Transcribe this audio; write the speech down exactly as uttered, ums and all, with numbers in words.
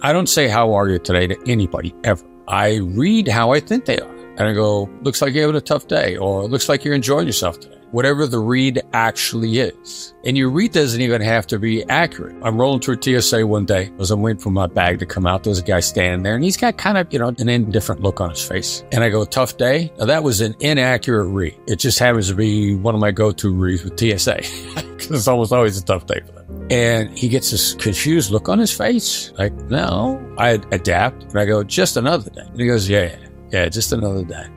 I don't say, how are you today to anybody ever. I read how I think they are. And I go, looks like you're having a tough day, or looks like you're enjoying yourself today. Whatever the read actually is. And your read doesn't even have to be accurate. I'm rolling through T S A one day as I'm waiting for my bag to come out. There's a guy standing there and he's got kind of, you know, an indifferent look on his face. And I go, tough day? Now that was an inaccurate read. It just happens to be one of my go-to reads with T S A because it's almost always a tough day for them. And he gets this confused look on his face. Like, no, I adapt. And I go, just another day. And he goes, yeah, yeah, just another day.